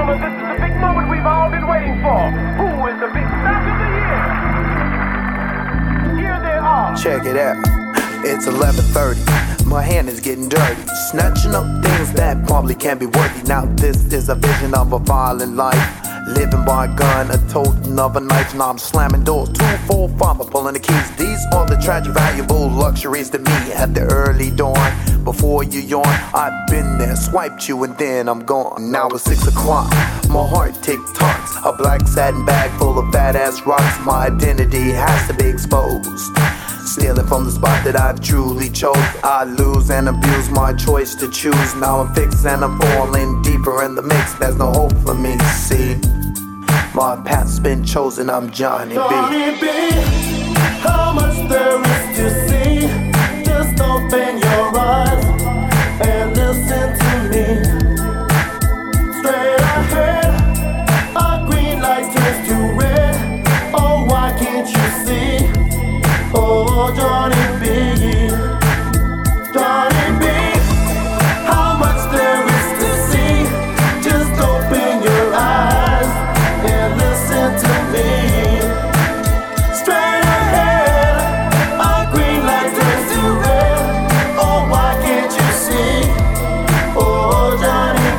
Fellas, this is the big moment we've all been waiting for. Who is the big snack of the year? Here they are. Check it out. It's 11:30. My hand is getting dirty, snatching up things that probably can't be worthy. Now this is a vision of a violent life, living by a gun, a totem of a knife. Now I'm slamming doors, 2, 4, 5, I'm pulling the keys. These are the tragic, valuable luxuries to me at the early dawn. Before you yawn, I've been there, swiped you and then I'm gone. Now it's 6 o'clock, my heart tick-tocks. A black satin bag full of fat-ass rocks. My identity has to be exposed. Stealing from the spot that I've truly chose. I lose and abuse my choice to choose. Now I'm fixed and I'm falling deeper in the mix. There's no hope for me, see. My path's been chosen, I'm Johnny B. Johnny B, how much there is to see. Just open your eyes and listen to me. Straight ahead, a green light turns to red. Oh, why can't you see? Oh, Johnny B, Johnny B, how much there is to see. Just open your eyes and listen to me. Straight ahead, a green light turns to red. Oh, why can't you see? Oh, Johnny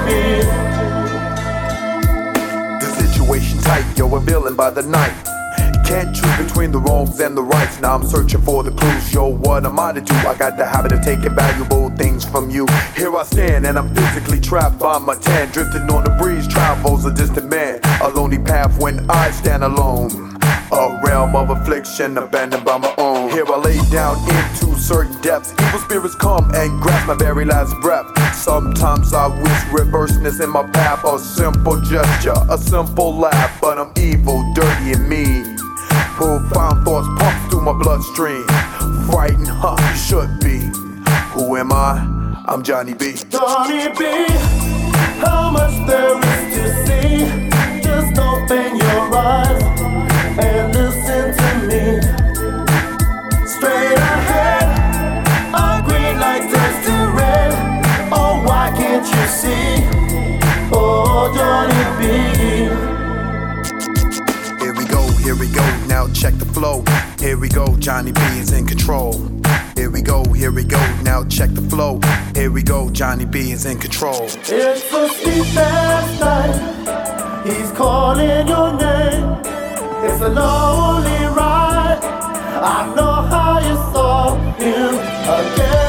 B. The situation tight, yo, a villain by the night. Can't choose between the wrongs and the rights. Now I'm searching for the clues. Yo, what am I to do? I got the habit of taking valuable things from you. Here I stand and I'm physically trapped by my tan. Drifting on the breeze, travels a distant man. A lonely path when I stand alone. A realm of affliction abandoned by my own. Here I lay down into certain depths. Evil spirits come and grasp my very last breath. Sometimes I wish reverseness in my path. A simple gesture, a simple laugh. But I'm evil, dirty and mean. Profound thoughts pump through my bloodstream. Frightened, huh? You should be. Who am I? I'm Johnny B. Johnny B, how much there is to see. Just open your eyes and listen to me. Straight ahead, a green light turns to red. Oh, why can't you see? Oh, Johnny B. Here we go, now check the flow. Here we go, Johnny B is in control. Here we go, now check the flow. Here we go, Johnny B is in control. It's a sleepless night, he's calling your name. It's a lonely ride, I know how you saw him again.